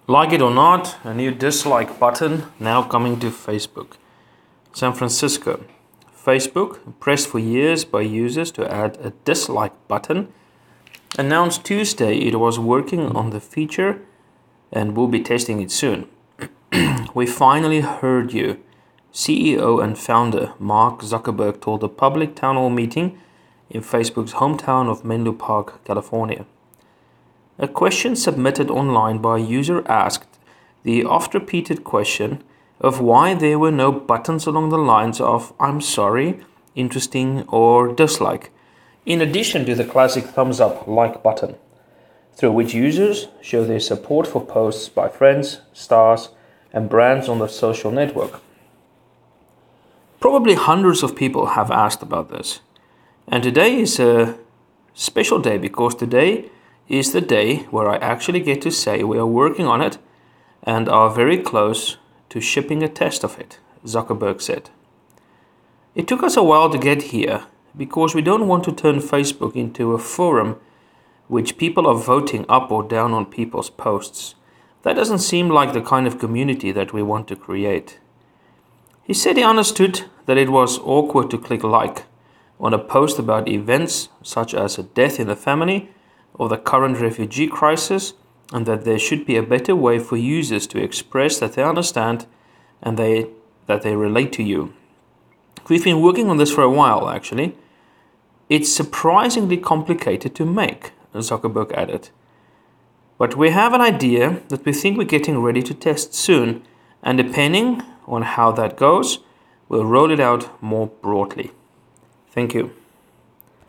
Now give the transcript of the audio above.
Like it or not, a new dislike button now coming to Facebook. San Francisco. Facebook, pressed for years by users to add a dislike button, announced Tuesday it was working on the feature and will be testing it soon. We finally heard you, CEO and founder Mark Zuckerberg told a public town hall meeting in Facebook's hometown of Menlo Park, California. A question submitted online by a user asked the oft-repeated question of why there were no buttons along the lines of "I'm sorry," "interesting," or "dislike," in addition to the classic thumbs up like button, through which users show their support for posts by friends, stars, and brands on the social network. Probably hundreds of people have asked about this. And today is a special day because today is the day where I actually get to say we are working on it and are very close to shipping a test of it, Zuckerberg said. It took us a while to get here because we don't want to turn Facebook into a forum which people are voting up or down on people's posts. That doesn't seem like the kind of community that we want to create. He said he understood that it was awkward to click like on a post about events such as a death in the family or the current refugee crisis, and that there should be a better way for users to express that they understand and that they relate to you. We've been working on this for a while, actually. It's surprisingly complicated to make, Zuckerberg added. But we have an idea that we think we're getting ready to test soon, and depending on how that goes, we'll roll it out more broadly. Thank you.